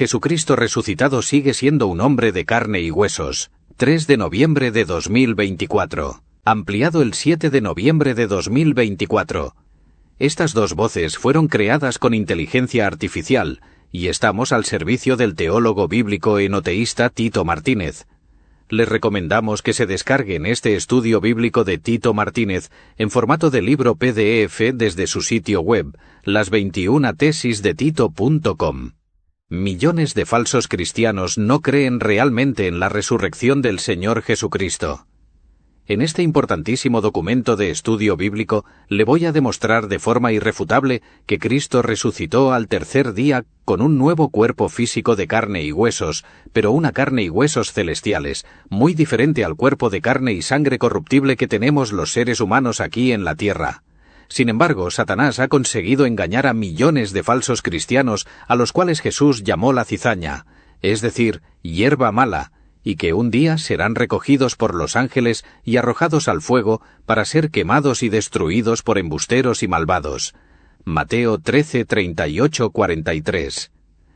Jesucristo resucitado sigue siendo un hombre de carne y huesos. 3 de noviembre de 2024. Ampliado el 7 de noviembre de 2024. Estas dos voces fueron creadas con inteligencia artificial y estamos al servicio del teólogo bíblico enoteísta Tito Martínez. Les recomendamos que se descarguen este estudio bíblico de Tito Martínez en formato de libro PDF desde su sitio web, las21tesisdetito.com. Millones de falsos cristianos no creen realmente en la resurrección del Señor Jesucristo. En este importantísimo documento de estudio bíblico le voy a demostrar de forma irrefutable que Cristo resucitó al tercer día con un nuevo cuerpo físico de carne y huesos, pero una carne y huesos celestiales, muy diferente al cuerpo de carne y sangre corruptible que tenemos los seres humanos aquí en la tierra. Sin embargo, Satanás ha conseguido engañar a millones de falsos cristianos a los cuales Jesús llamó la cizaña, es decir, hierba mala, y que un día serán recogidos por los ángeles y arrojados al fuego para ser quemados y destruidos por embusteros y malvados. Mateo 13, 38, 43.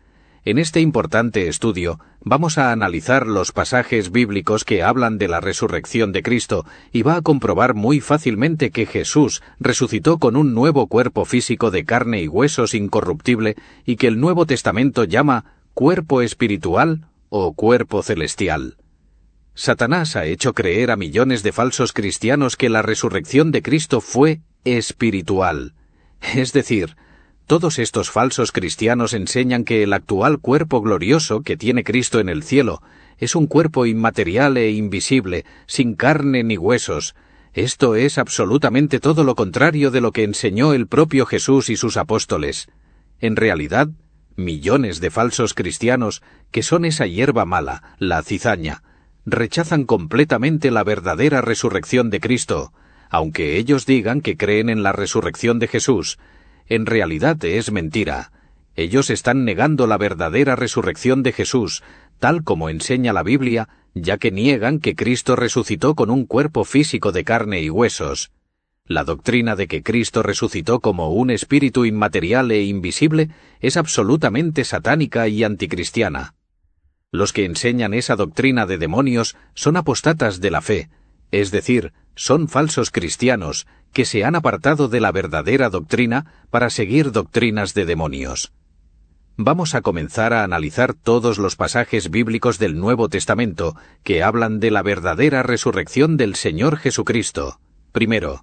En este importante estudio vamos a analizar los pasajes bíblicos que hablan de la resurrección de Cristo y va a comprobar muy fácilmente que Jesús resucitó con un nuevo cuerpo físico de carne y huesos incorruptible y que el Nuevo Testamento llama cuerpo espiritual o cuerpo celestial. Satanás ha hecho creer a millones de falsos cristianos que la resurrección de Cristo fue espiritual. Es decir, todos estos falsos cristianos enseñan que el actual cuerpo glorioso que tiene Cristo en el cielo es un cuerpo inmaterial e invisible, sin carne ni huesos. Esto es absolutamente todo lo contrario de lo que enseñó el propio Jesús y sus apóstoles. En realidad, millones de falsos cristianos, que son esa hierba mala, la cizaña, rechazan completamente la verdadera resurrección de Cristo, aunque ellos digan que creen en la resurrección de Jesús. En realidad es mentira. Ellos están negando la verdadera resurrección de Jesús, tal como enseña la Biblia, ya que niegan que Cristo resucitó con un cuerpo físico de carne y huesos. La doctrina de que Cristo resucitó como un espíritu inmaterial e invisible es absolutamente satánica y anticristiana. Los que enseñan esa doctrina de demonios son apostatas de la fe, es decir, son falsos cristianos que se han apartado de la verdadera doctrina para seguir doctrinas de demonios. Vamos a comenzar a analizar todos los pasajes bíblicos del Nuevo Testamento que hablan de la verdadera resurrección del Señor Jesucristo. Primero,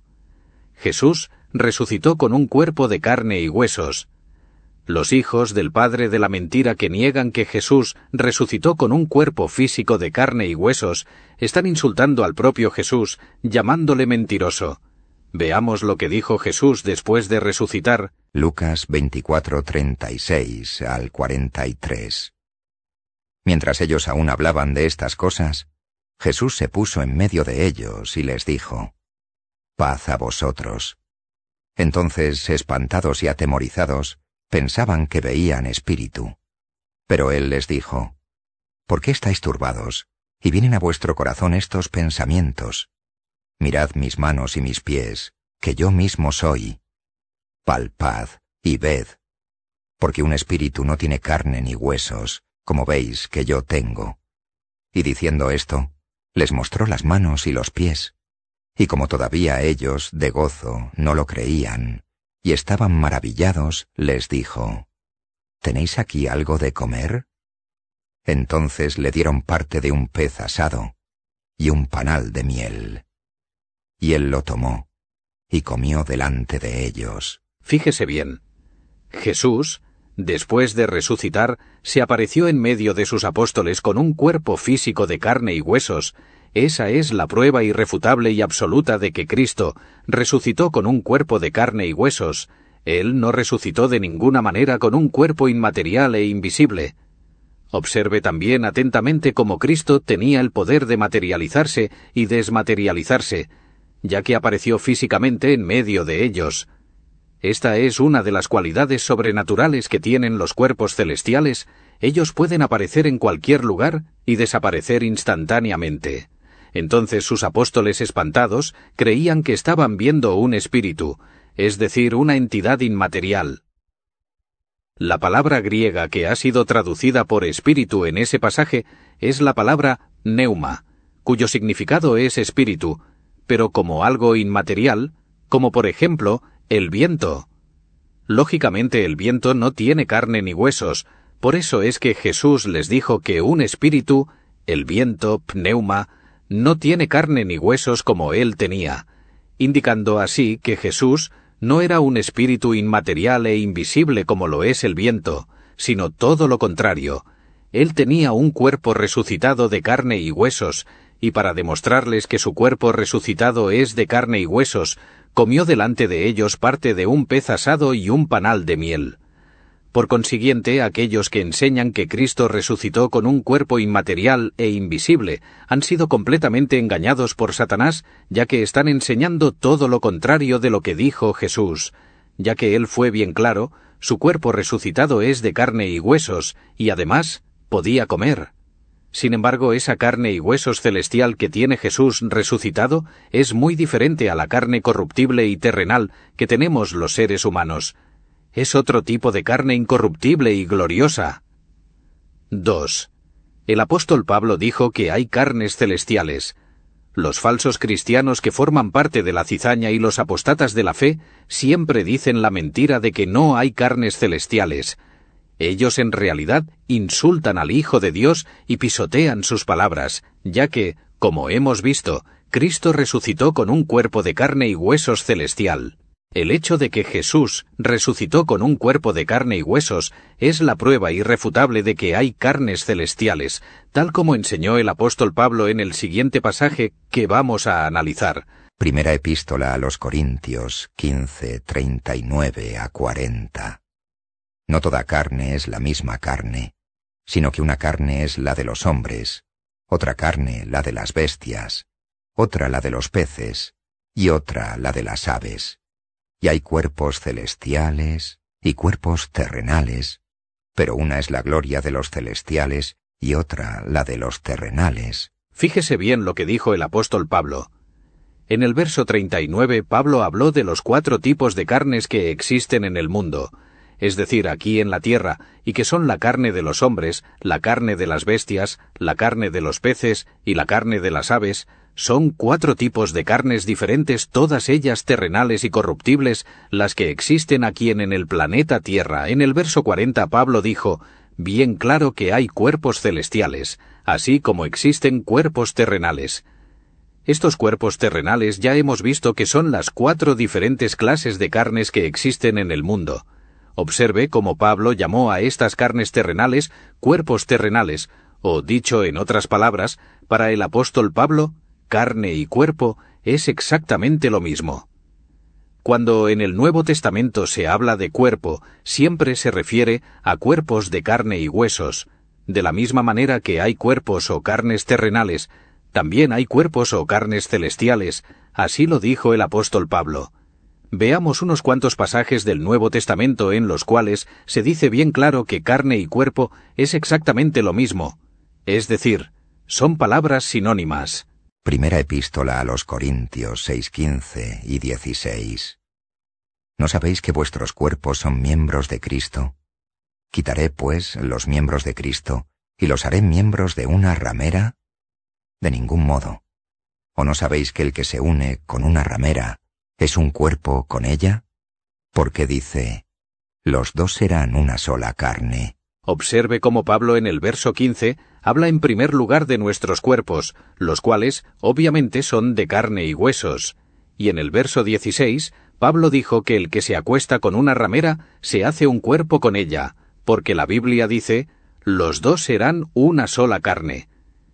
Jesús resucitó con un cuerpo de carne y huesos. Los hijos del padre de la mentira que niegan que Jesús resucitó con un cuerpo físico de carne y huesos están insultando al propio Jesús, llamándole mentiroso. Veamos lo que dijo Jesús después de resucitar. Lucas 24, 36 al 43. Mientras ellos aún hablaban de estas cosas, Jesús se puso en medio de ellos y les dijo: «Paz a vosotros». Entonces, espantados y atemorizados, pensaban que veían espíritu. Pero él les dijo: «¿Por qué estáis turbados? Y vienen a vuestro corazón estos pensamientos. Mirad mis manos y mis pies, que yo mismo soy. Palpad y ved, porque un espíritu no tiene carne ni huesos, como veis que yo tengo». Y diciendo esto, les mostró las manos y los pies. Y como todavía ellos, de gozo, no lo creían, y estaban maravillados, les dijo: «¿Tenéis aquí algo de comer?». Entonces le dieron parte de un pez asado y un panal de miel. Y él lo tomó y comió delante de ellos. Fíjese bien. Jesús, después de resucitar, se apareció en medio de sus apóstoles con un cuerpo físico de carne y huesos. Esa es la prueba irrefutable y absoluta de que Cristo resucitó con un cuerpo de carne y huesos. Él no resucitó de ninguna manera con un cuerpo inmaterial e invisible. Observe también atentamente cómo Cristo tenía el poder de materializarse y desmaterializarse, ya que apareció físicamente en medio de ellos. Esta es una de las cualidades sobrenaturales que tienen los cuerpos celestiales. Ellos pueden aparecer en cualquier lugar y desaparecer instantáneamente. Entonces sus apóstoles espantados creían que estaban viendo un espíritu, es decir, una entidad inmaterial. La palabra griega que ha sido traducida por espíritu en ese pasaje es la palabra pneuma, cuyo significado es espíritu, pero como algo inmaterial, como por ejemplo el viento. Lógicamente el viento no tiene carne ni huesos, por eso es que Jesús les dijo que un espíritu, el viento, pneuma, no tiene carne ni huesos como él tenía, indicando así que Jesús no era un espíritu inmaterial e invisible como lo es el viento, sino todo lo contrario. Él tenía un cuerpo resucitado de carne y huesos, y para demostrarles que su cuerpo resucitado es de carne y huesos, comió delante de ellos parte de un pez asado y un panal de miel. Por consiguiente, aquellos que enseñan que Cristo resucitó con un cuerpo inmaterial e invisible han sido completamente engañados por Satanás, ya que están enseñando todo lo contrario de lo que dijo Jesús, ya que él fue bien claro, su cuerpo resucitado es de carne y huesos, y además podía comer. Sin embargo, esa carne y huesos celestial que tiene Jesús resucitado es muy diferente a la carne corruptible y terrenal que tenemos los seres humanos. Es otro tipo de carne incorruptible y gloriosa. 2. El apóstol Pablo dijo que hay carnes celestiales. Los falsos cristianos que forman parte de la cizaña y los apostatas de la fe siempre dicen la mentira de que no hay carnes celestiales. Ellos en realidad insultan al Hijo de Dios y pisotean sus palabras, ya que, como hemos visto, Cristo resucitó con un cuerpo de carne y huesos celestial. El hecho de que Jesús resucitó con un cuerpo de carne y huesos es la prueba irrefutable de que hay carnes celestiales, tal como enseñó el apóstol Pablo en el siguiente pasaje que vamos a analizar. Primera epístola a los Corintios 15, 39 a 40. No toda carne es la misma carne, sino que una carne es la de los hombres, otra carne la de las bestias, otra la de los peces, y otra la de las aves. Y hay cuerpos celestiales y cuerpos terrenales, pero una es la gloria de los celestiales y otra la de los terrenales. Fíjese bien lo que dijo el apóstol Pablo. En el verso 39, Pablo habló de los 4 tipos de carnes que existen en el mundo, es decir, aquí en la tierra, y que son la carne de los hombres, la carne de las bestias, la carne de los peces y la carne de las aves. Son 4 tipos de carnes diferentes, todas ellas terrenales y corruptibles, las que existen aquí en el planeta Tierra. En el verso 40 Pablo dijo, bien claro que hay cuerpos celestiales, así como existen cuerpos terrenales. Estos cuerpos terrenales ya hemos visto que son las 4 diferentes clases de carnes que existen en el mundo. Observe cómo Pablo llamó a estas carnes terrenales cuerpos terrenales, o dicho en otras palabras, para el apóstol Pablo, carne y cuerpo es exactamente lo mismo. Cuando en el Nuevo Testamento se habla de cuerpo, siempre se refiere a cuerpos de carne y huesos. De la misma manera que hay cuerpos o carnes terrenales, también hay cuerpos o carnes celestiales, así lo dijo el apóstol Pablo. Veamos unos cuantos pasajes del Nuevo Testamento en los cuales se dice bien claro que carne y cuerpo es exactamente lo mismo, es decir, son palabras sinónimas. Primera epístola a los Corintios 6:15 y 16. ¿No sabéis que vuestros cuerpos son miembros de Cristo? ¿Quitaré, pues, los miembros de Cristo y los haré miembros de una ramera? De ningún modo. ¿O no sabéis que el que se une con una ramera es un cuerpo con ella? Porque dice, los 2 serán una sola carne. Observe cómo Pablo en el verso 15 habla en primer lugar de nuestros cuerpos, los cuales obviamente son de carne y huesos, y en el verso 16 Pablo dijo que el que se acuesta con una ramera se hace un cuerpo con ella, porque la Biblia dice, los 2 serán una sola carne.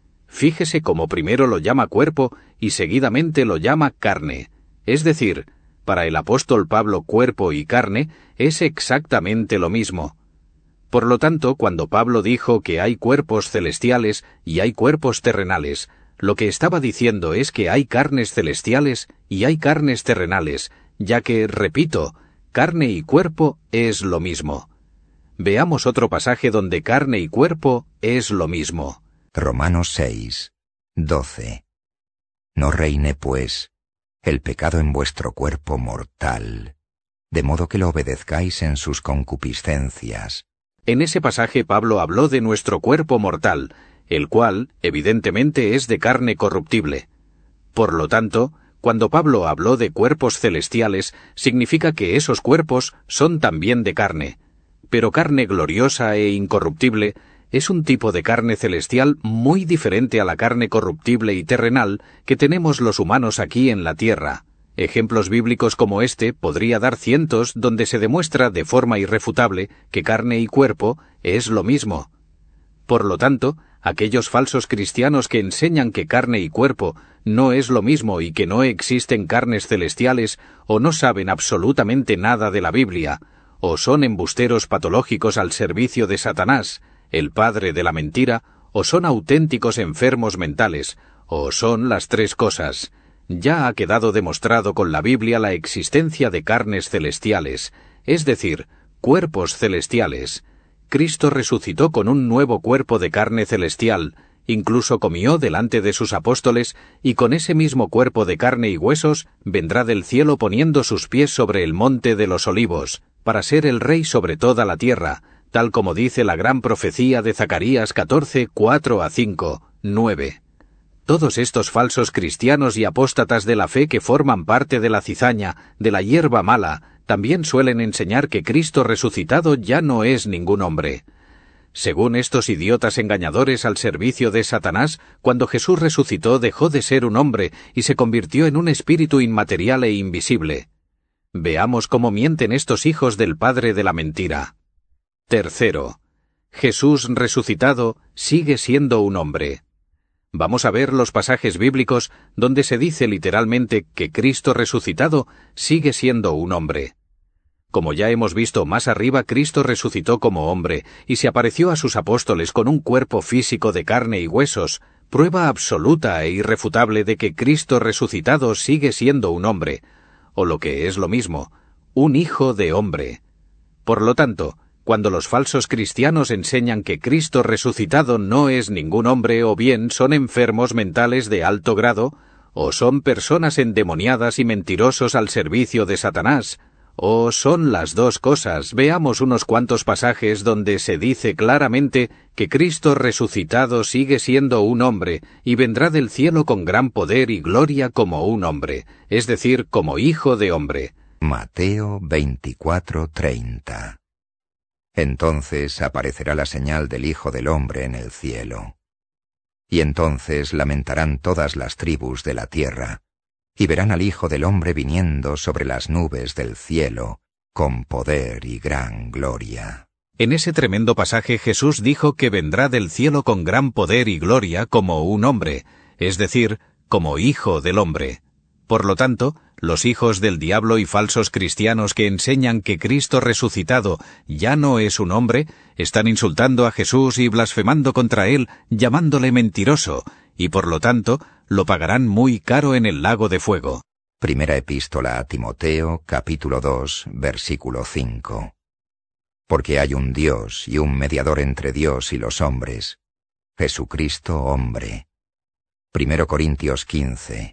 Fíjese cómo primero lo llama cuerpo y seguidamente lo llama carne, es decir, para el apóstol Pablo cuerpo y carne es exactamente lo mismo. Por lo tanto, cuando Pablo dijo que hay cuerpos celestiales y hay cuerpos terrenales, lo que estaba diciendo es que hay carnes celestiales y hay carnes terrenales, ya que, repito, carne y cuerpo es lo mismo. Veamos otro pasaje donde carne y cuerpo es lo mismo. Romanos 6, 12. No reine, pues, el pecado en vuestro cuerpo mortal, de modo que lo obedezcáis en sus concupiscencias. En ese pasaje Pablo habló de nuestro cuerpo mortal, el cual, evidentemente, es de carne corruptible. Por lo tanto, cuando Pablo habló de cuerpos celestiales, significa que esos cuerpos son también de carne. Pero carne gloriosa e incorruptible es un tipo de carne celestial muy diferente a la carne corruptible y terrenal que tenemos los humanos aquí en la tierra. Ejemplos bíblicos como este podría dar cientos donde se demuestra de forma irrefutable que carne y cuerpo es lo mismo. Por lo tanto, aquellos falsos cristianos que enseñan que carne y cuerpo no es lo mismo y que no existen carnes celestiales o no saben absolutamente nada de la Biblia, o son embusteros patológicos al servicio de Satanás, el padre de la mentira, o son auténticos enfermos mentales, o son las tres cosas. Ya ha quedado demostrado con la Biblia la existencia de carnes celestiales, es decir, cuerpos celestiales. Cristo resucitó con un nuevo cuerpo de carne celestial, incluso comió delante de sus apóstoles, y con ese mismo cuerpo de carne y huesos vendrá del cielo poniendo sus pies sobre el monte de los olivos, para ser el Rey sobre toda la tierra, tal como dice la gran profecía de Zacarías 14, 4-5, 9. Todos estos falsos cristianos y apóstatas de la fe que forman parte de la cizaña, de la hierba mala, también suelen enseñar que Cristo resucitado ya no es ningún hombre. Según estos idiotas engañadores al servicio de Satanás, cuando Jesús resucitó dejó de ser un hombre y se convirtió en un espíritu inmaterial e invisible. Veamos cómo mienten estos hijos del padre de la mentira. Tercero, Jesús resucitado sigue siendo un hombre. Vamos a ver los pasajes bíblicos donde se dice literalmente que Cristo resucitado sigue siendo un hombre. Como ya hemos visto más arriba, Cristo resucitó como hombre y se apareció a sus apóstoles con un cuerpo físico de carne y huesos, prueba absoluta e irrefutable de que Cristo resucitado sigue siendo un hombre, o lo que es lo mismo, un hijo de hombre. Por lo tanto, cuando los falsos cristianos enseñan que Cristo resucitado no es ningún hombre o bien son enfermos mentales de alto grado, o son personas endemoniadas y mentirosos al servicio de Satanás, o son las dos cosas, veamos unos cuantos pasajes donde se dice claramente que Cristo resucitado sigue siendo un hombre y vendrá del cielo con gran poder y gloria como un hombre, es decir, como hijo de hombre. Mateo 24:30. Entonces aparecerá la señal del Hijo del Hombre en el cielo. Y entonces lamentarán todas las tribus de la tierra, y verán al Hijo del Hombre viniendo sobre las nubes del cielo, con poder y gran gloria. En ese tremendo pasaje Jesús dijo que vendrá del cielo con gran poder y gloria como un hombre, es decir, como Hijo del Hombre. Por lo tanto, los hijos del diablo y falsos cristianos que enseñan que Cristo resucitado ya no es un hombre, están insultando a Jesús y blasfemando contra él, llamándole mentiroso, y por lo tanto, lo pagarán muy caro en el lago de fuego. Primera epístola a Timoteo, capítulo 2, versículo 5. Porque hay un Dios y un mediador entre Dios y los hombres, Jesucristo hombre. 1 Corintios 15,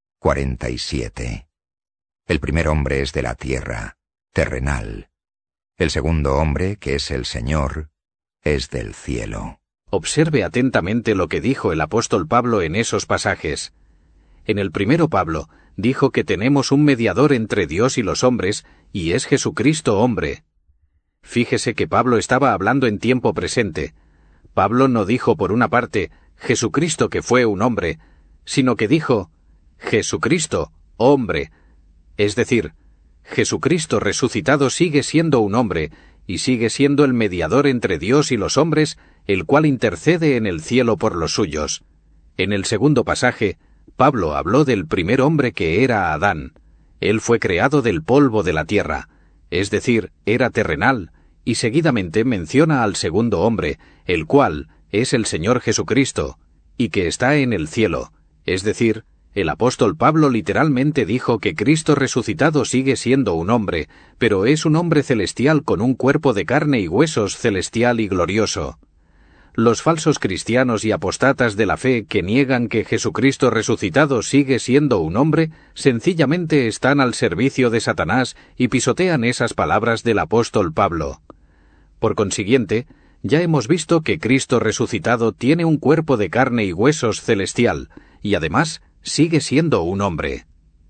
47. El primer hombre es de la tierra, terrenal. El segundo hombre, que es el Señor, es del cielo. Observe atentamente lo que dijo el apóstol Pablo en esos pasajes. En el primero Pablo dijo que tenemos un mediador entre Dios y los hombres, y es Jesucristo hombre. Fíjese que Pablo estaba hablando en tiempo presente. Pablo no dijo por una parte, Jesucristo que fue un hombre, sino que dijo, Jesucristo, hombre. Es decir, Jesucristo resucitado sigue siendo un hombre, y sigue siendo el mediador entre Dios y los hombres, el cual intercede en el cielo por los suyos. En el segundo pasaje, Pablo habló del primer hombre que era Adán. Él fue creado del polvo de la tierra, es decir, era terrenal, y seguidamente menciona al segundo hombre, el cual es el Señor Jesucristo, y que está en el cielo, es decir, el apóstol Pablo literalmente dijo que Cristo resucitado sigue siendo un hombre, pero es un hombre celestial con un cuerpo de carne y huesos celestial y glorioso. Los falsos cristianos y apostatas de la fe que niegan que Jesucristo resucitado sigue siendo un hombre, sencillamente están al servicio de Satanás y pisotean esas palabras del apóstol Pablo. Por consiguiente, ya hemos visto que Cristo resucitado tiene un cuerpo de carne y huesos celestial, y además sigue siendo un hombre.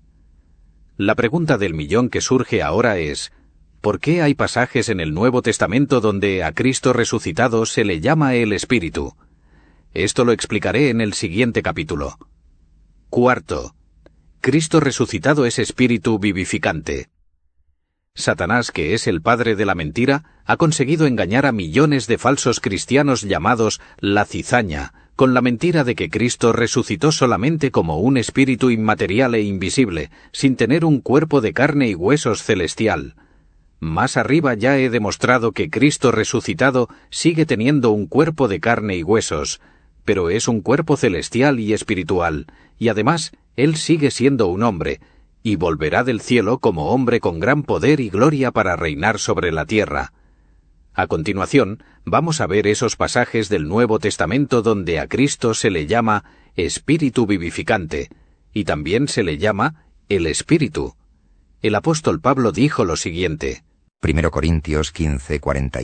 La pregunta del millón que surge ahora es: ¿por qué hay pasajes en el Nuevo Testamento donde a Cristo resucitado se le llama el Espíritu? Esto lo explicaré en el siguiente capítulo. Cuarto, Cristo resucitado es espíritu vivificante. Satanás, que es el padre de la mentira, ha conseguido engañar a millones de falsos cristianos llamados la cizaña, con la mentira de que Cristo resucitó solamente como un espíritu inmaterial e invisible, sin tener un cuerpo de carne y huesos celestial. Más arriba ya he demostrado que Cristo resucitado sigue teniendo un cuerpo de carne y huesos, pero es un cuerpo celestial y espiritual, y además Él sigue siendo un hombre, y volverá del cielo como hombre con gran poder y gloria para reinar sobre la tierra. A continuación, vamos a ver esos pasajes del Nuevo Testamento donde a Cristo se le llama Espíritu vivificante, y también se le llama el Espíritu. El apóstol Pablo dijo lo siguiente. 1 Corintios 15,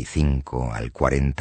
45 al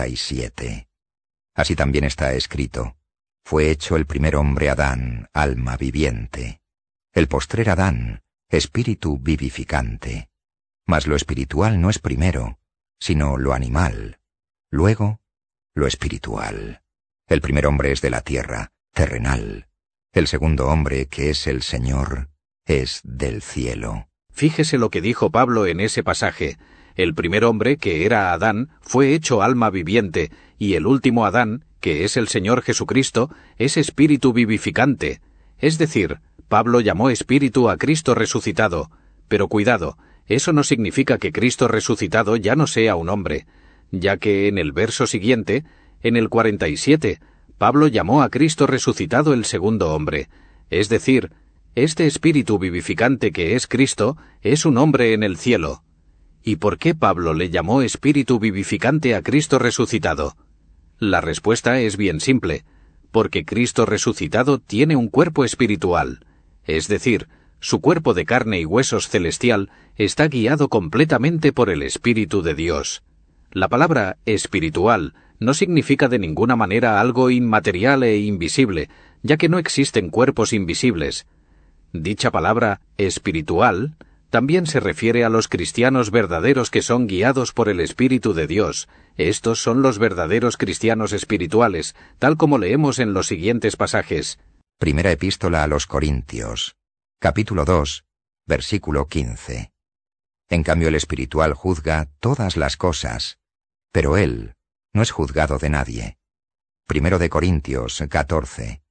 47. Así también está escrito: fue hecho el primer hombre Adán, alma viviente; el postrer Adán, espíritu vivificante. Mas lo espiritual no es primero, sino lo animal; luego, lo espiritual. El primer hombre es de la tierra, terrenal; el segundo hombre, que es el Señor, es del cielo. Fíjese lo que dijo Pablo en ese pasaje. El primer hombre, que era Adán, fue hecho alma viviente, y el último Adán, que es el Señor Jesucristo, es espíritu vivificante. Es decir, Pablo llamó espíritu a Cristo resucitado. Pero cuidado, eso no significa que Cristo resucitado ya no sea un hombre, ya que en el verso siguiente, en el 47, Pablo llamó a Cristo resucitado el segundo hombre. Es decir, este espíritu vivificante que es Cristo es un hombre en el cielo. ¿Y por qué Pablo le llamó espíritu vivificante a Cristo resucitado? La respuesta es bien simple: porque Cristo resucitado tiene un cuerpo espiritual, es decir, su cuerpo de carne y huesos celestial está guiado completamente por el Espíritu de Dios. La palabra espiritual no significa de ninguna manera algo inmaterial e invisible, ya que no existen cuerpos invisibles. Dicha palabra espiritual también se refiere a los cristianos verdaderos que son guiados por el Espíritu de Dios. Estos son los verdaderos cristianos espirituales, tal como leemos en los siguientes pasajes. Primera epístola a los Corintios, capítulo 2, versículo 15. En cambio el espiritual juzga todas las cosas, pero él no es juzgado de nadie. Primero de Corintios 14,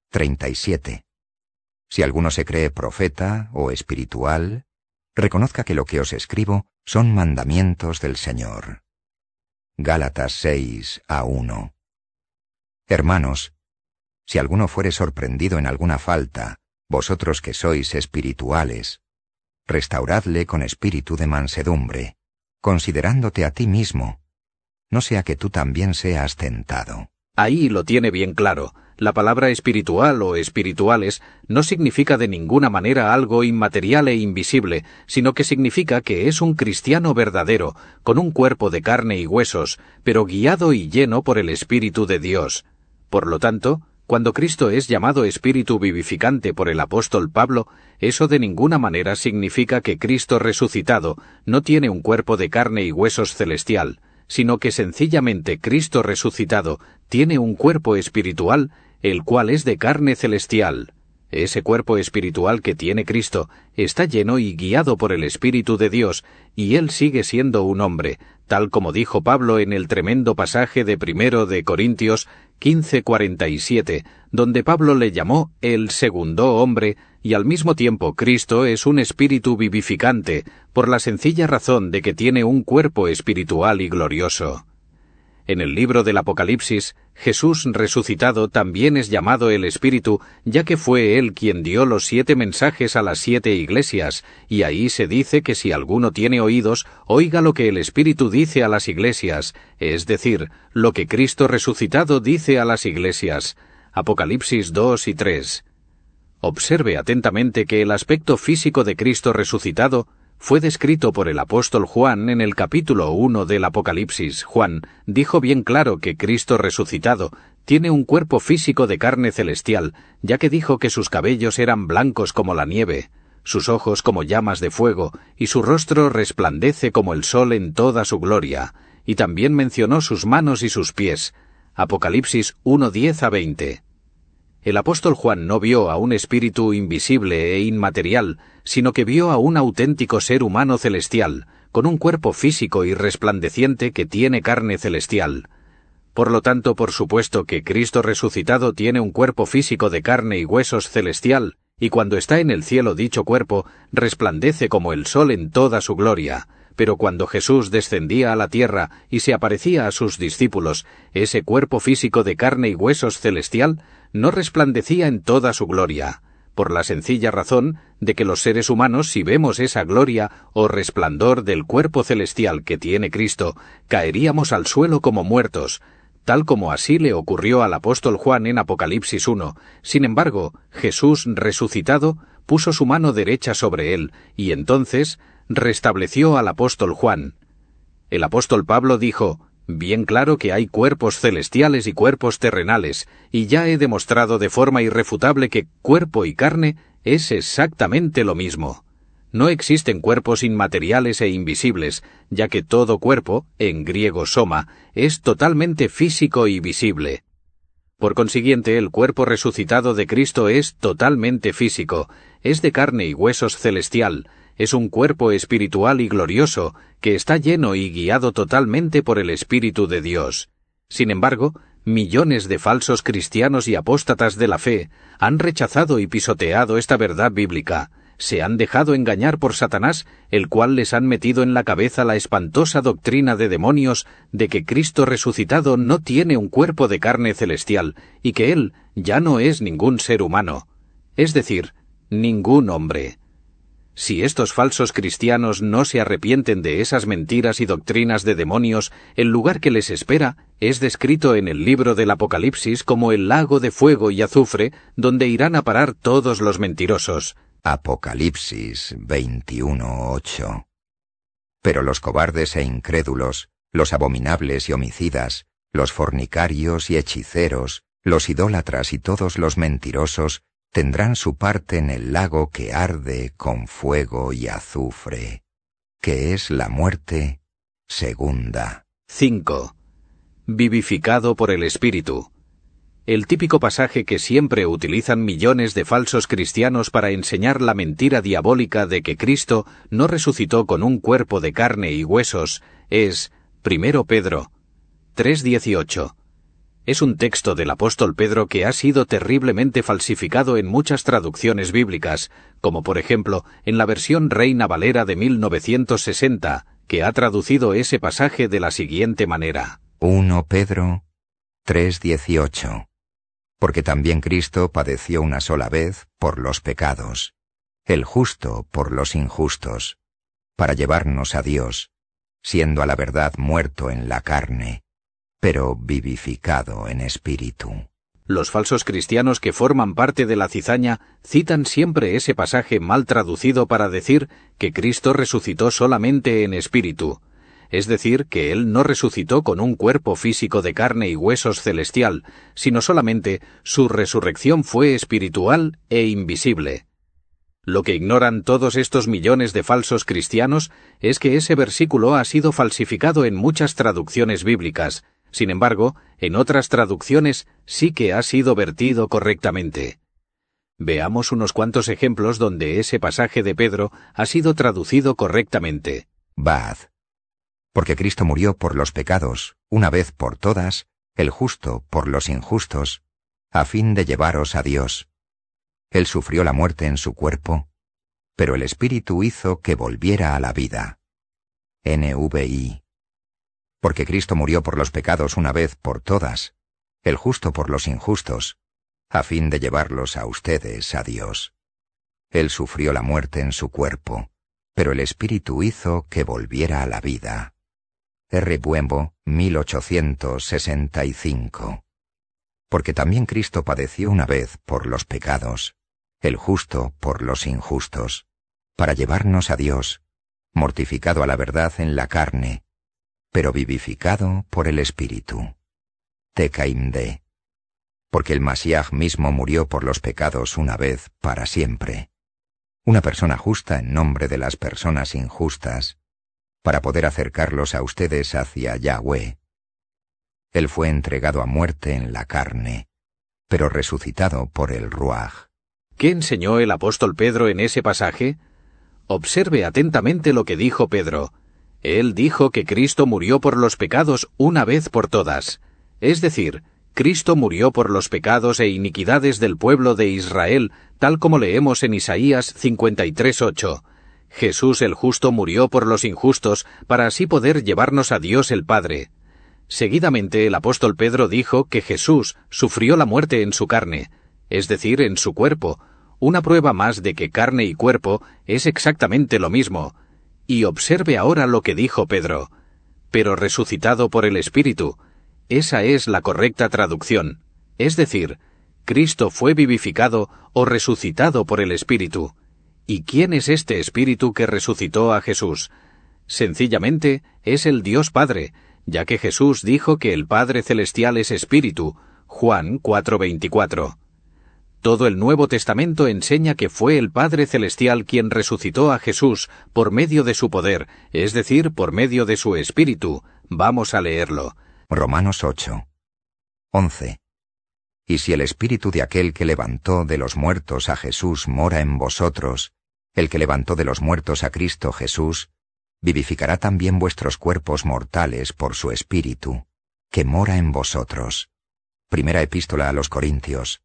37. Si alguno se cree profeta o espiritual, reconozca que lo que os escribo son mandamientos del Señor. Gálatas 6, 1. Hermanos, si alguno fuere sorprendido en alguna falta, vosotros que sois espirituales, restauradle con espíritu de mansedumbre, considerándote a ti mismo, no sea que tú también seas tentado. Ahí lo tiene bien claro. La palabra espiritual o espirituales no significa de ninguna manera algo inmaterial e invisible, sino que significa que es un cristiano verdadero, con un cuerpo de carne y huesos, pero guiado y lleno por el Espíritu de Dios. Por lo tanto, cuando Cristo es llamado Espíritu vivificante por el apóstol Pablo, eso de ninguna manera significa que Cristo resucitado no tiene un cuerpo de carne y huesos celestial, sino que sencillamente Cristo resucitado tiene un cuerpo espiritual, el cual es de carne celestial. Ese cuerpo espiritual que tiene Cristo está lleno y guiado por el Espíritu de Dios, y Él sigue siendo un hombre, tal como dijo Pablo en el tremendo pasaje de 1 de Corintios 15:47, donde Pablo le llamó el segundo hombre, y al mismo tiempo Cristo es un espíritu vivificante, por la sencilla razón de que tiene un cuerpo espiritual y glorioso. En el libro del Apocalipsis, Jesús resucitado también es llamado el Espíritu, ya que fue Él quien dio los 7 mensajes a las 7 iglesias, y ahí se dice que si alguno tiene oídos, oiga lo que el Espíritu dice a las iglesias, es decir, lo que Cristo resucitado dice a las iglesias. Apocalipsis 2 y 3. Observe atentamente que el aspecto físico de Cristo resucitado fue descrito por el apóstol Juan en el capítulo 1 del Apocalipsis. Juan dijo bien claro que Cristo resucitado tiene un cuerpo físico de carne celestial, ya que dijo que sus cabellos eran blancos como la nieve, sus ojos como llamas de fuego, y su rostro resplandece como el sol en toda su gloria, y también mencionó sus manos y sus pies. Apocalipsis 1:10 a 20. El apóstol Juan no vio a un espíritu invisible e inmaterial, sino que vio a un auténtico ser humano celestial, con un cuerpo físico y resplandeciente que tiene carne celestial. Por lo tanto, por supuesto que Cristo resucitado tiene un cuerpo físico de carne y huesos celestial, y cuando está en el cielo dicho cuerpo, resplandece como el sol en toda su gloria. Pero cuando Jesús descendía a la tierra y se aparecía a sus discípulos, ese cuerpo físico de carne y huesos celestial no resplandecía en toda su gloria, por la sencilla razón de que los seres humanos, si vemos esa gloria o resplandor del cuerpo celestial que tiene Cristo, caeríamos al suelo como muertos, tal como así le ocurrió al apóstol Juan en Apocalipsis 1. Sin embargo, Jesús resucitado puso su mano derecha sobre él, y entonces restableció al apóstol Juan. El apóstol Pablo dijo: bien claro que hay cuerpos celestiales y cuerpos terrenales, y ya he demostrado de forma irrefutable que cuerpo y carne es exactamente lo mismo. No existen cuerpos inmateriales e invisibles, ya que todo cuerpo, en griego soma, es totalmente físico y visible. Por consiguiente, el cuerpo resucitado de Cristo es totalmente físico, es de carne y huesos celestial, es un cuerpo espiritual y glorioso, que está lleno y guiado totalmente por el Espíritu de Dios. Sin embargo, millones de falsos cristianos y apóstatas de la fe han rechazado y pisoteado esta verdad bíblica, se han dejado engañar por Satanás, el cual les han metido en la cabeza la espantosa doctrina de demonios de que Cristo resucitado no tiene un cuerpo de carne celestial, y que Él ya no es ningún ser humano, es decir, ningún hombre. Si estos falsos cristianos no se arrepienten de esas mentiras y doctrinas de demonios, el lugar que les espera es descrito en el libro del Apocalipsis como el lago de fuego y azufre, donde irán a parar todos los mentirosos. Apocalipsis 21:8. Pero los cobardes e incrédulos, los abominables y homicidas, los fornicarios y hechiceros, los idólatras y todos los mentirosos, tendrán su parte en el lago que arde con fuego y azufre, que es la muerte segunda. 5. Vivificado por el Espíritu. El típico pasaje que siempre utilizan millones de falsos cristianos para enseñar la mentira diabólica de que Cristo no resucitó con un cuerpo de carne y huesos es 1 Pedro 3:18. Es un texto del apóstol Pedro que ha sido terriblemente falsificado en muchas traducciones bíblicas, como por ejemplo en la versión Reina Valera de 1960, que ha traducido ese pasaje de la siguiente manera. 1 Pedro 3:18. Porque también Cristo padeció una sola vez por los pecados, el justo por los injustos, para llevarnos a Dios, siendo a la verdad muerto en la carne, pero vivificado en espíritu. Los falsos cristianos que forman parte de la cizaña citan siempre ese pasaje mal traducido para decir que Cristo resucitó solamente en espíritu, es decir, que Él no resucitó con un cuerpo físico de carne y huesos celestial, sino solamente su resurrección fue espiritual e invisible. Lo que ignoran todos estos millones de falsos cristianos es que ese versículo ha sido falsificado en muchas traducciones bíblicas. Sin embargo, en otras traducciones sí que ha sido vertido correctamente. Veamos unos cuantos ejemplos donde ese pasaje de Pedro ha sido traducido correctamente. Bad. Porque Cristo murió por los pecados, una vez por todas, el justo por los injustos, a fin de llevaros a Dios. Él sufrió la muerte en su cuerpo, pero el Espíritu hizo que volviera a la vida. NVI. Porque Cristo murió por los pecados una vez por todas, el justo por los injustos, a fin de llevarlos a ustedes a Dios. Él sufrió la muerte en su cuerpo, pero el Espíritu hizo que volviera a la vida. R. Buembo, 1865. Porque también Cristo padeció una vez por los pecados, el justo por los injustos, para llevarnos a Dios, mortificado a la verdad en la carne, pero vivificado por el Espíritu. TKIMD. Porque el Mashiach mismo murió por los pecados una vez para siempre. Una persona justa en nombre de las personas injustas, para poder acercarlos a ustedes hacia Yahweh. Él fue entregado a muerte en la carne, pero resucitado por el Ruaj. ¿Qué enseñó el apóstol Pedro en ese pasaje? Observe atentamente lo que dijo Pedro. Él dijo que Cristo murió por los pecados una vez por todas. Es decir, Cristo murió por los pecados e iniquidades del pueblo de Israel, tal como leemos en Isaías 53:8. Jesús el justo murió por los injustos, para así poder llevarnos a Dios el Padre. Seguidamente el apóstol Pedro dijo que Jesús sufrió la muerte en su carne, es decir, en su cuerpo, una prueba más de que carne y cuerpo es exactamente lo mismo. Y observe ahora lo que dijo Pedro. Pero resucitado por el Espíritu. Esa es la correcta traducción. Es decir, Cristo fue vivificado o resucitado por el Espíritu. ¿Y quién es este Espíritu que resucitó a Jesús? Sencillamente, es el Dios Padre, ya que Jesús dijo que el Padre Celestial es Espíritu, Juan 4:24. Todo el Nuevo Testamento enseña que fue el Padre Celestial quien resucitó a Jesús por medio de su poder, es decir, por medio de su Espíritu. Vamos a leerlo. Romanos 8:11. Y si el Espíritu de aquel que levantó de los muertos a Jesús mora en vosotros, el que levantó de los muertos a Cristo Jesús, vivificará también vuestros cuerpos mortales por su Espíritu, que mora en vosotros. Primera Epístola a los Corintios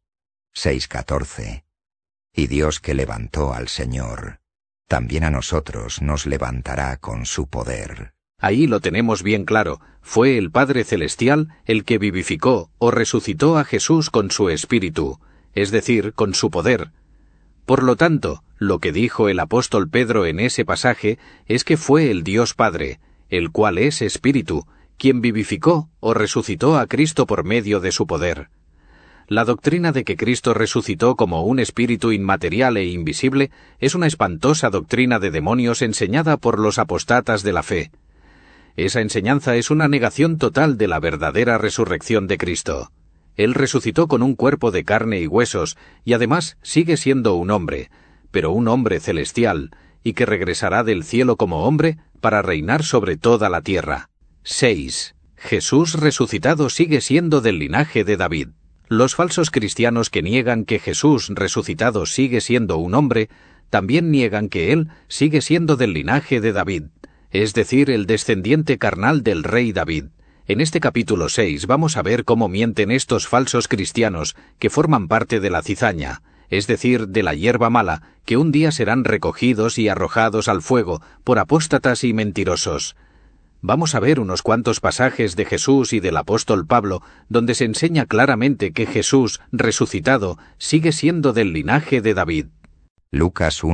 6:14. Y Dios que levantó al Señor, también a nosotros nos levantará con su poder. Ahí lo tenemos bien claro. Fue el Padre Celestial el que vivificó o resucitó a Jesús con su Espíritu, es decir, con su poder. Por lo tanto, lo que dijo el apóstol Pedro en ese pasaje es que fue el Dios Padre, el cual es Espíritu, quien vivificó o resucitó a Cristo por medio de su poder. La doctrina de que Cristo resucitó como un espíritu inmaterial e invisible es una espantosa doctrina de demonios enseñada por los apostatas de la fe. Esa enseñanza es una negación total de la verdadera resurrección de Cristo. Él resucitó con un cuerpo de carne y huesos, y además sigue siendo un hombre, pero un hombre celestial, y que regresará del cielo como hombre para reinar sobre toda la tierra. 6. Jesús resucitado sigue siendo del linaje de David. Los falsos cristianos que niegan que Jesús resucitado sigue siendo un hombre, también niegan que Él sigue siendo del linaje de David, es decir, el descendiente carnal del rey David. En este capítulo 6 vamos a ver cómo mienten estos falsos cristianos que forman parte de la cizaña, es decir, de la hierba mala, que un día serán recogidos y arrojados al fuego por apóstatas y mentirosos. Vamos a ver unos cuantos pasajes de Jesús y del apóstol Pablo donde se enseña claramente que Jesús, resucitado, sigue siendo del linaje de David. Lucas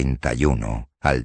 1:31 al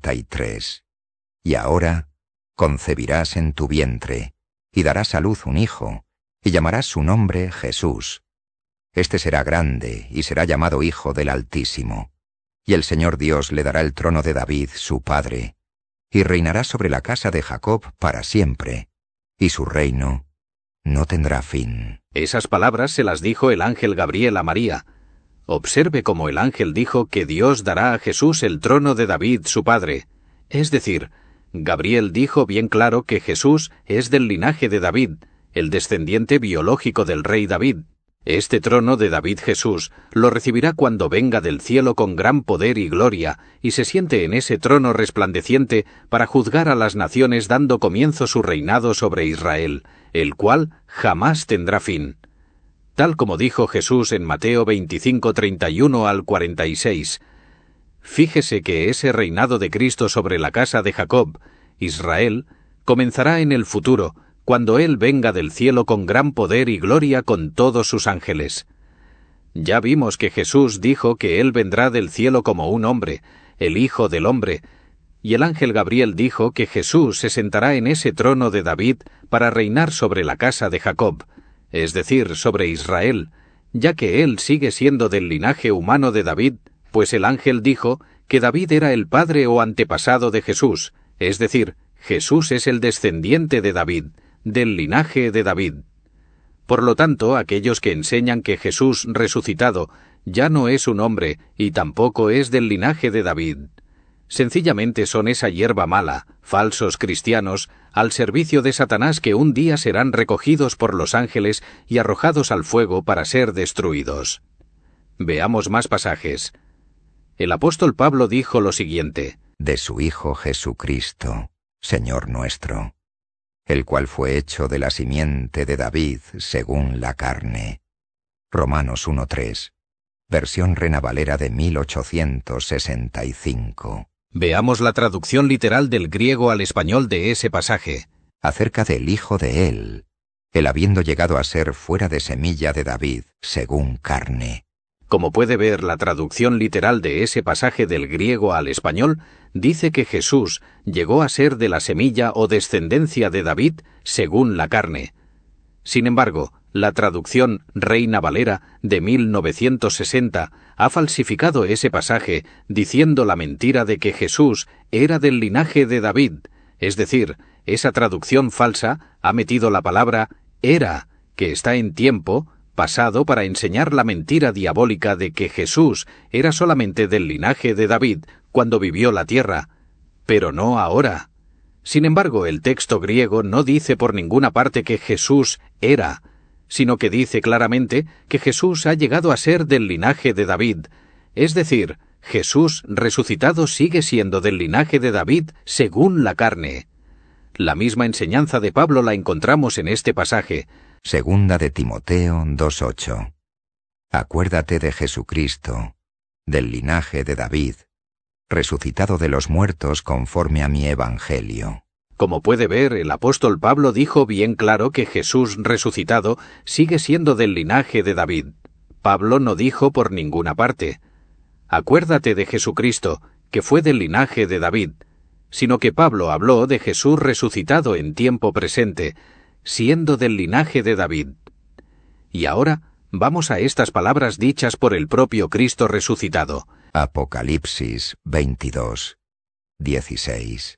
33. Y ahora concebirás en tu vientre, y darás a luz un hijo, y llamarás su nombre Jesús. Este será grande, y será llamado Hijo del Altísimo. Y el Señor Dios le dará el trono de David, su padre, y reinará sobre la casa de Jacob para siempre, y su reino no tendrá fin. Esas palabras se las dijo el ángel Gabriel a María. Observe cómo el ángel dijo que Dios dará a Jesús el trono de David, su padre. Es decir, Gabriel dijo bien claro que Jesús es del linaje de David, el descendiente biológico del rey David. Este trono de David Jesús lo recibirá cuando venga del cielo con gran poder y gloria, y se siente en ese trono resplandeciente para juzgar a las naciones dando comienzo su reinado sobre Israel, el cual jamás tendrá fin. Tal como dijo Jesús en Mateo 25:31 al 46. Fíjese que ese reinado de Cristo sobre la casa de Jacob, Israel, Comenzará en el futuro, cuando Él venga del cielo con gran poder y gloria con todos sus ángeles. Ya vimos que Jesús dijo que Él vendrá del cielo como un hombre, el Hijo del Hombre, y el ángel Gabriel dijo que Jesús se sentará en ese trono de David para reinar sobre la casa de Jacob, es decir, sobre Israel, ya que Él sigue siendo del linaje humano de David, pues el ángel dijo que David era el padre o antepasado de Jesús, es decir, Jesús es el descendiente de David, del linaje de David. Por lo tanto, aquellos que enseñan que Jesús resucitado ya no es un hombre y tampoco es del linaje de David, sencillamente son esa hierba mala, falsos cristianos, al servicio de Satanás que un día serán recogidos por los ángeles y arrojados al fuego para ser destruidos. Veamos más pasajes. El apóstol Pablo dijo lo siguiente: de su Hijo Jesucristo, Señor nuestro, el cual fue hecho de la simiente de David según la carne. Romanos 1:3, versión Reina Valera de 1865. Veamos la traducción literal del griego al español de ese pasaje. Acerca del Hijo de él, el habiendo llegado a ser fuera de semilla de David según carne. Como puede ver, la traducción literal de ese pasaje del griego al español dice que Jesús llegó a ser de la semilla o descendencia de David según la carne. Sin embargo, la traducción Reina Valera de 1960 ha falsificado ese pasaje diciendo la mentira de que Jesús era del linaje de David, es decir, esa traducción falsa ha metido la palabra era, que está en tiempo pasado, para enseñar la mentira diabólica de que Jesús era solamente del linaje de David cuando vivió la tierra, pero no ahora. Sin embargo, el texto griego no dice por ninguna parte que Jesús era, sino que dice claramente que Jesús ha llegado a ser del linaje de David, es decir, Jesús resucitado sigue siendo del linaje de David según la carne. La misma enseñanza de Pablo la encontramos en este pasaje. Segunda de Timoteo 2:8. Acuérdate de Jesucristo, del linaje de David, resucitado de los muertos conforme a mi evangelio. Como puede ver, el apóstol Pablo dijo bien claro que Jesús resucitado sigue siendo del linaje de David. Pablo no dijo por ninguna parte: acuérdate de Jesucristo, que fue del linaje de David, sino que Pablo habló de Jesús resucitado en tiempo presente, siendo del linaje de David. Y ahora vamos a estas palabras dichas por el propio Cristo resucitado. Apocalipsis 22:16.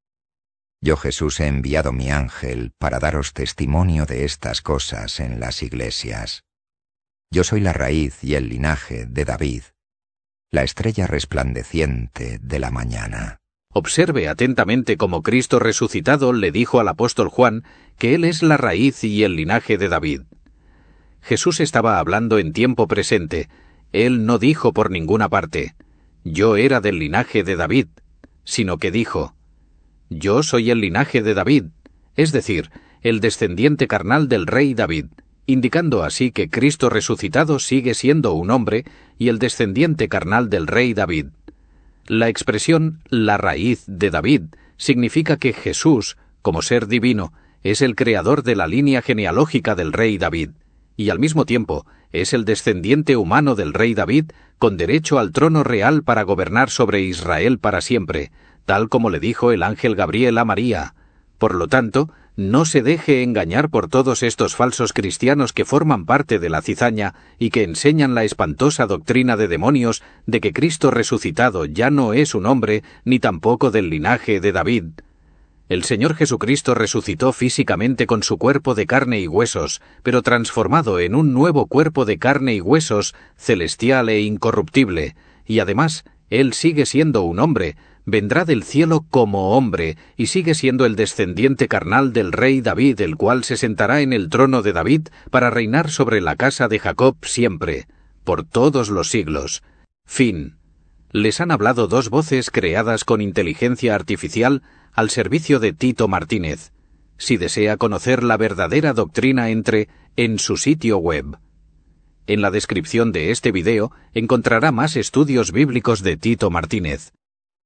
Yo Jesús he enviado mi ángel para daros testimonio de estas cosas en las iglesias. Yo soy la raíz y el linaje de David, la estrella resplandeciente de la mañana. Observe atentamente cómo Cristo resucitado le dijo al apóstol Juan que Él es la raíz y el linaje de David. Jesús estaba hablando en tiempo presente. Él no dijo por ninguna parte: yo era del linaje de David, sino que dijo: yo soy el linaje de David, es decir, el descendiente carnal del rey David, indicando así que Cristo resucitado sigue siendo un hombre y el descendiente carnal del rey David. La expresión «la raíz de David» significa que Jesús, como ser divino, es el creador de la línea genealógica del rey David, y al mismo tiempo es el descendiente humano del rey David con derecho al trono real para gobernar sobre Israel para siempre, tal como le dijo el ángel Gabriel a María. Por lo tanto, no se deje engañar por todos estos falsos cristianos que forman parte de la cizaña y que enseñan la espantosa doctrina de demonios de que Cristo resucitado ya no es un hombre ni tampoco del linaje de David. El Señor Jesucristo resucitó físicamente con su cuerpo de carne y huesos, pero transformado en un nuevo cuerpo de carne y huesos, celestial e incorruptible, y además, Él sigue siendo un hombre, vendrá del cielo como hombre, y sigue siendo el descendiente carnal del rey David, el cual se sentará en el trono de David para reinar sobre la casa de Jacob siempre, por todos los siglos. Fin. Les han hablado dos voces creadas con inteligencia artificial al servicio de Tito Martínez. Si desea conocer la verdadera doctrina, entre en su sitio web. En la descripción de este video encontrará más estudios bíblicos de Tito Martínez.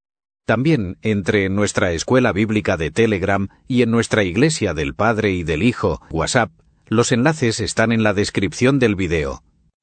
También entre en nuestra escuela bíblica de Telegram y en nuestra Iglesia del Padre y del Hijo, WhatsApp. Los enlaces están en la descripción del video.